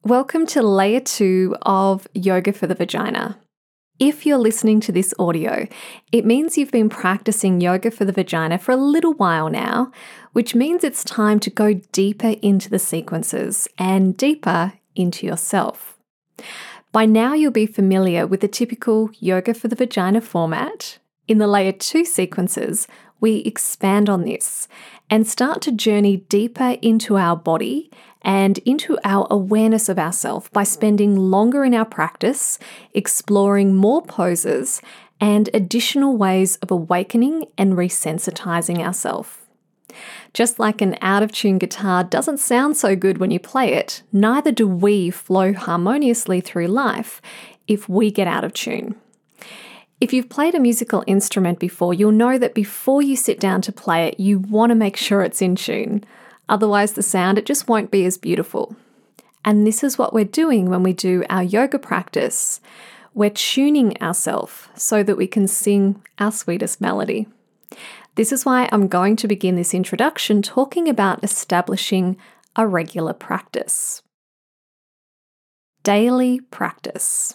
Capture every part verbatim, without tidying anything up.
Welcome to layer two of Yoga for the Vagina. If you're listening to this audio, it means you've been practicing Yoga for the Vagina for a little while now, which means it's time to go deeper into the sequences and deeper into yourself. By now you'll be familiar with the typical Yoga for the Vagina format. In the layer two sequences, we expand on this and start to journey deeper into our body and into our awareness of ourselves by spending longer in our practice, exploring more poses and additional ways of awakening and resensitizing ourselves. Just like an out-of-tune guitar doesn't sound so good when you play it, neither do we flow harmoniously through life if we get out of tune. If you've played a musical instrument before, you'll know that before you sit down to play it, you want to make sure it's in tune. Otherwise, the sound, it just won't be as beautiful. And this is what we're doing when we do our yoga practice. We're tuning ourselves so that we can sing our sweetest melody. This is why I'm going to begin this introduction talking about establishing a regular practice. Daily practice.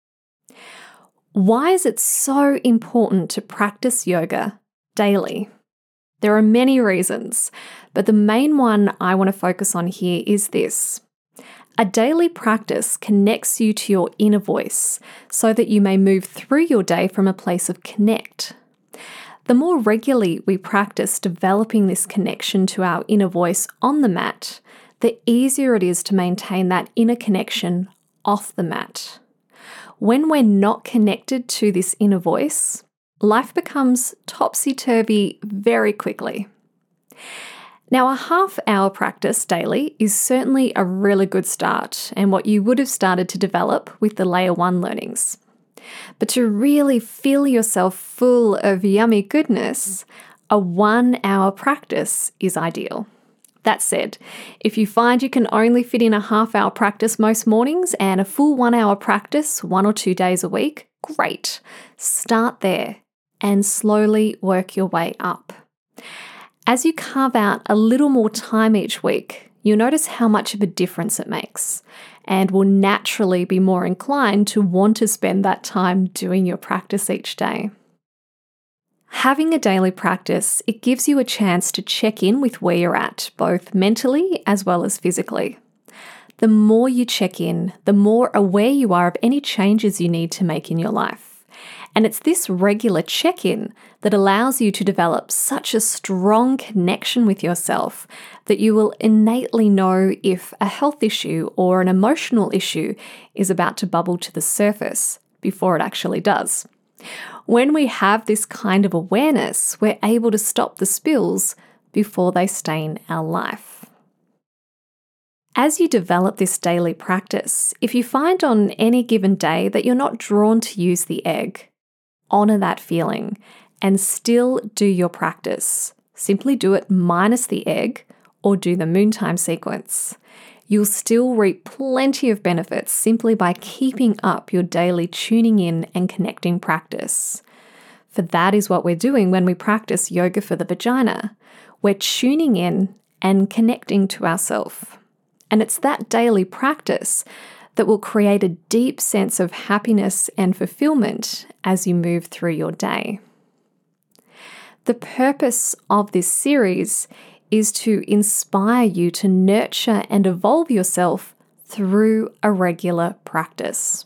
Why is it so important to practice yoga daily? There are many reasons, but the main one I want to focus on here is this. A daily practice connects you to your inner voice so that you may move through your day from a place of connect. The more regularly we practice developing this connection to our inner voice on the mat, the easier it is to maintain that inner connection off the mat. When we're not connected to this inner voice, life becomes topsy-turvy very quickly. Now, a half-hour practice daily is certainly a really good start and what you would have started to develop with the layer one learnings. But to really fill yourself full of yummy goodness, a one-hour practice is ideal. That said, if you find you can only fit in a half-hour practice most mornings and a full one-hour practice one or two days a week, great. Start there and slowly work your way up. As you carve out a little more time each week, you'll notice how much of a difference it makes and will naturally be more inclined to want to spend that time doing your practice each day. Having a daily practice, it gives you a chance to check in with where you're at, both mentally as well as physically. The more you check in, the more aware you are of any changes you need to make in your life. And it's this regular check-in that allows you to develop such a strong connection with yourself that you will innately know if a health issue or an emotional issue is about to bubble to the surface before it actually does. When we have this kind of awareness, we're able to stop the spills before they stain our life. As you develop this daily practice, if you find on any given day that you're not drawn to use the egg, honor that feeling and still do your practice. Simply do it minus the egg or do the moontime sequence. You'll still reap plenty of benefits simply by keeping up your daily tuning in and connecting practice. For that is what we're doing when we practice Yoga for the Vagina. We're tuning in and connecting to ourselves. And it's that daily practice that will create a deep sense of happiness and fulfillment as you move through your day. The purpose of this series is to inspire you to nurture and evolve yourself through a regular practice.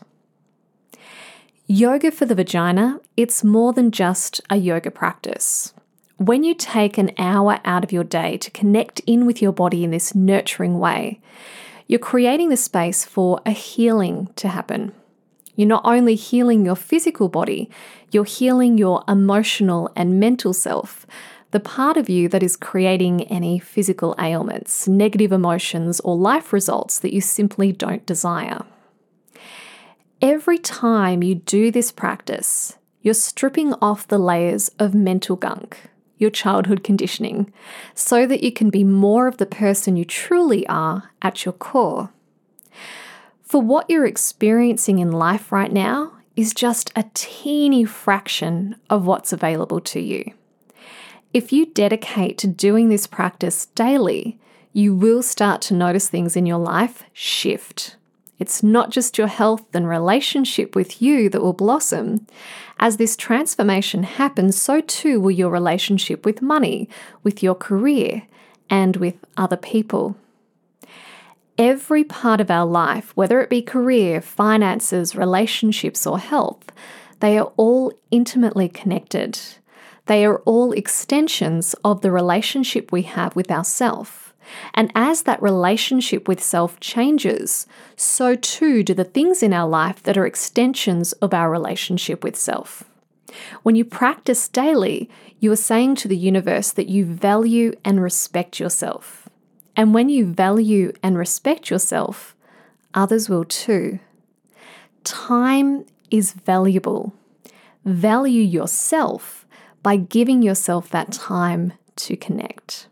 Yoga for the Vagina, it's more than just a yoga practice. When you take an hour out of your day to connect in with your body in this nurturing way, you're creating the space for a healing to happen. You're not only healing your physical body, you're healing your emotional and mental self, the part of you that is creating any physical ailments, negative emotions, or life results that you simply don't desire. Every time you do this practice, you're stripping off the layers of mental gunk, your childhood conditioning, so that you can be more of the person you truly are at your core. For what you're experiencing in life right now is just a teeny fraction of what's available to you. If you dedicate to doing this practice daily, you will start to notice things in your life shift. It's not just your health and relationship with you that will blossom. As this transformation happens, so too will your relationship with money, with your career, and with other people. Every part of our life, whether it be career, finances, relationships, or health, they are all intimately connected. They are all extensions of the relationship we have with ourself. And as that relationship with self changes, so too do the things in our life that are extensions of our relationship with self. When you practice daily, you are saying to the universe that you value and respect yourself. And when you value and respect yourself, others will too. Time is valuable. Value yourself by giving yourself that time to connect.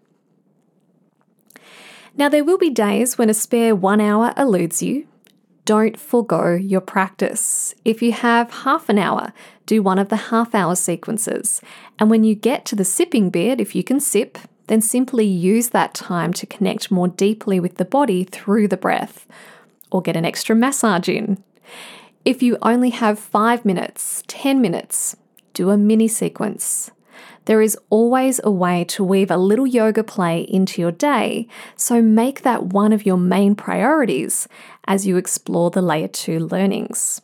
Now, there will be days when a spare one hour eludes you. Don't forgo your practice. If you have half an hour, do one of the half hour sequences. And when you get to the sipping bit, if you can sip, then simply use that time to connect more deeply with the body through the breath, or get an extra massage in. If you only have five minutes, ten minutes, do a mini sequence. There is always a way to weave a little yoga play into your day, so make that one of your main priorities as you explore the layer two learnings.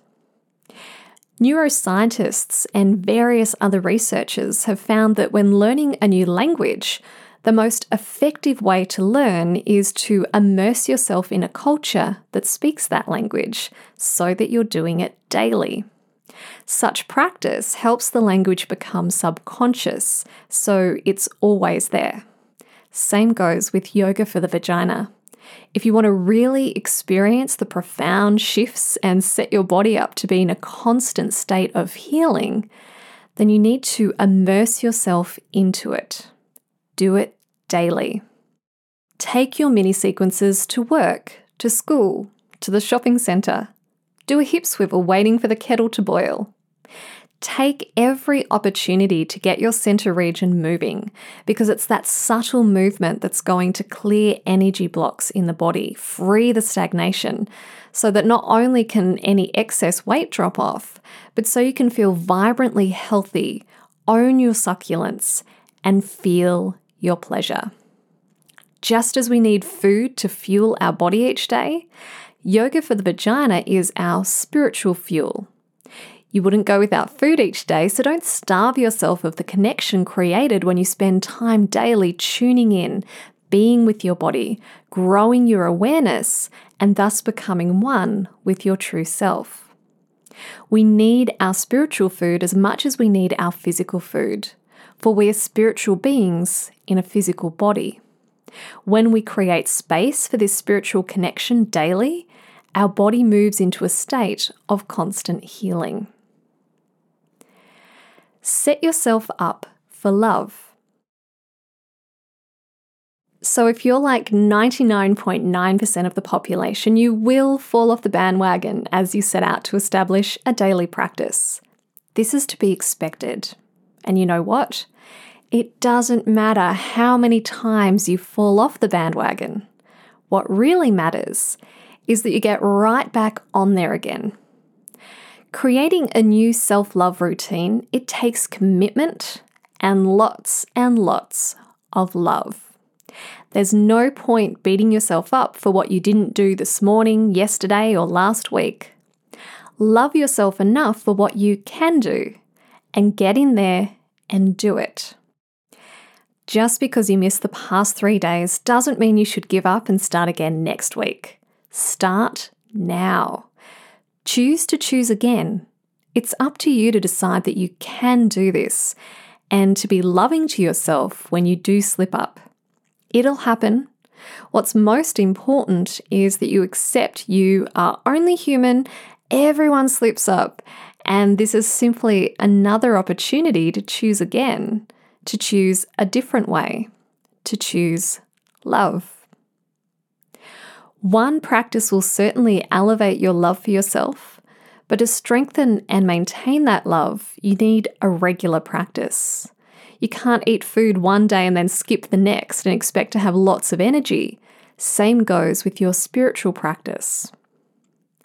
Neuroscientists and various other researchers have found that when learning a new language, the most effective way to learn is to immerse yourself in a culture that speaks that language so that you're doing it daily. Such practice helps the language become subconscious, so it's always there. Same goes with yoga for the vagina. If you want to really experience the profound shifts and set your body up to be in a constant state of healing, then you need to immerse yourself into it. Do it daily. Take your mini sequences to work, to school, to the shopping centre. Do a hip swivel waiting for the kettle to boil. Take every opportunity to get your center region moving, because it's that subtle movement that's going to clear energy blocks in the body, free the stagnation, so that not only can any excess weight drop off, but so you can feel vibrantly healthy, own your succulence, and feel your pleasure. Just as we need food to fuel our body each day, yoga for the vagina is our spiritual fuel. You wouldn't go without food each day, so don't starve yourself of the connection created when you spend time daily tuning in, being with your body, growing your awareness, and thus becoming one with your true self. We need our spiritual food as much as we need our physical food, for we are spiritual beings in a physical body. When we create space for this spiritual connection daily, our body moves into a state of constant healing. Set yourself up for love. So if you're like ninety-nine point nine percent of the population, you will fall off the bandwagon as you set out to establish a daily practice. This is to be expected. And you know what? It doesn't matter how many times you fall off the bandwagon. What really matters is that you get right back on there again. Creating a new self-love routine, it takes commitment and lots and lots of love. There's no point beating yourself up for what you didn't do this morning, yesterday, or last week. Love yourself enough for what you can do and get in there and do it. Just because you missed the past three days doesn't mean you should give up and start again next week. Start now. Choose to choose again. It's up to you to decide that you can do this and to be loving to yourself when you do slip up. It'll happen. What's most important is that you accept you are only human, everyone slips up, and this is simply another opportunity to choose again, to choose a different way, to choose love. One practice will certainly elevate your love for yourself, but to strengthen and maintain that love, you need a regular practice. You can't eat food one day and then skip the next and expect to have lots of energy. Same goes with your spiritual practice.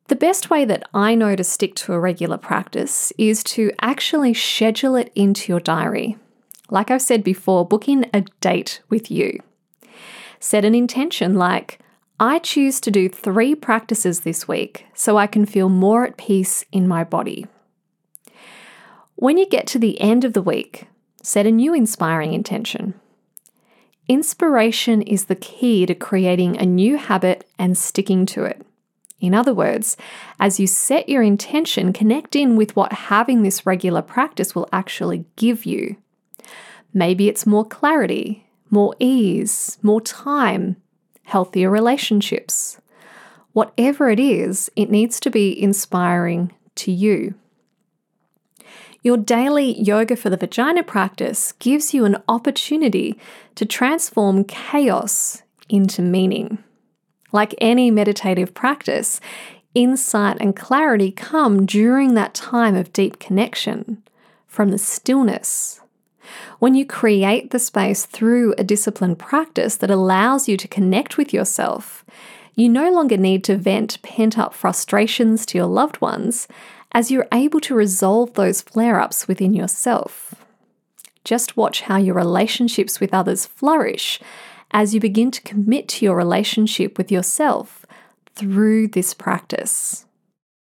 The best way that I know to stick to a regular practice is to actually schedule it into your diary. Like I've said before, book in a date with you. Set an intention like, I choose to do three practices this week so I can feel more at peace in my body. When you get to the end of the week, set a new inspiring intention. Inspiration is the key to creating a new habit and sticking to it. In other words, as you set your intention, connect in with what having this regular practice will actually give you. Maybe it's more clarity, more ease, more time, healthier relationships. Whatever it is, it needs to be inspiring to you. Your daily Yoga for the Vagina practice gives you an opportunity to transform chaos into meaning. Like any meditative practice, insight and clarity come during that time of deep connection, from the stillness. When you create the space through a disciplined practice that allows you to connect with yourself, you no longer need to vent pent-up frustrations to your loved ones, as you're able to resolve those flare-ups within yourself. Just watch how your relationships with others flourish as you begin to commit to your relationship with yourself through this practice.